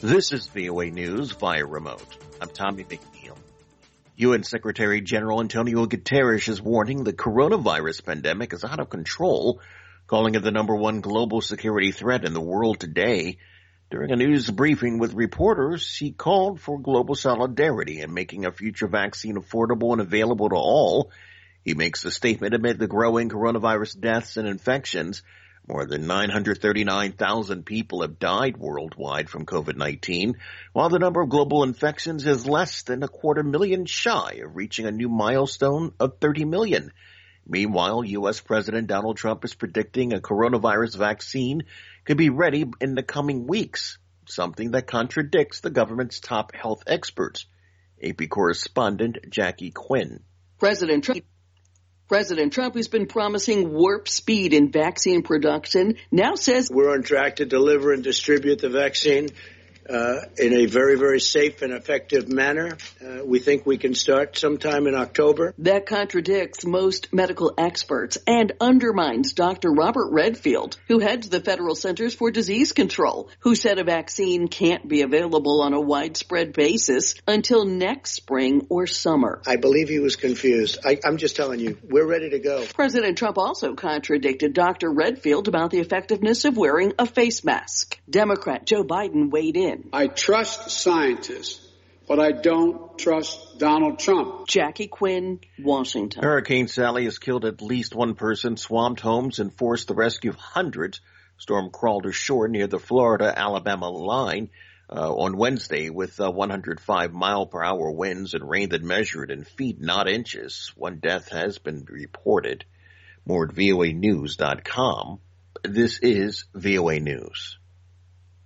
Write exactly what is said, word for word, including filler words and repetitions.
This is V O A News via remote. I'm Tommy McNeil. U N Secretary General Antonio Guterres is warning the coronavirus pandemic is out of control, calling it the number one global security threat in the world today. During a news briefing with reporters, he called for global solidarity in making a future vaccine affordable and available to all. He makes the statement amid the growing coronavirus deaths and infections. More than nine hundred thirty-nine thousand people have died worldwide from COVID nineteen, while the number of global infections is less than a quarter million shy of reaching a new milestone of thirty million. Meanwhile, U S President Donald Trump is predicting a coronavirus vaccine could be ready in the coming weeks, something that contradicts the government's top health experts. A P correspondent Jackie Quinn. President Trump President Trump, who's been promising warp speed in vaccine production, now says we're on track to deliver and distribute the vaccine uh, in a very, very safe and effective manner. Uh, we think we can start sometime in October. That contradicts most medical experts and undermines Doctor Robert Redfield, who heads the Federal Centers for Disease Control, who said a vaccine can't be available on a widespread basis until next spring or summer. I believe he was confused. I, I'm just telling you, we're ready to go. President Trump also contradicted Doctor Redfield about the effectiveness of wearing a face mask. Democrat Joe Biden weighed in. I trust scientists, but I don't trust Donald Trump. Jackie Quinn, Washington. Hurricane Sally has killed at least one person, swamped homes, and forced the rescue of hundreds. Storm crawled ashore near the Florida-Alabama line uh, on Wednesday with uh, one hundred five mile per hour winds and rain that measured in feet, not inches. One death has been reported. More at V O A news dot com. This is V O A News.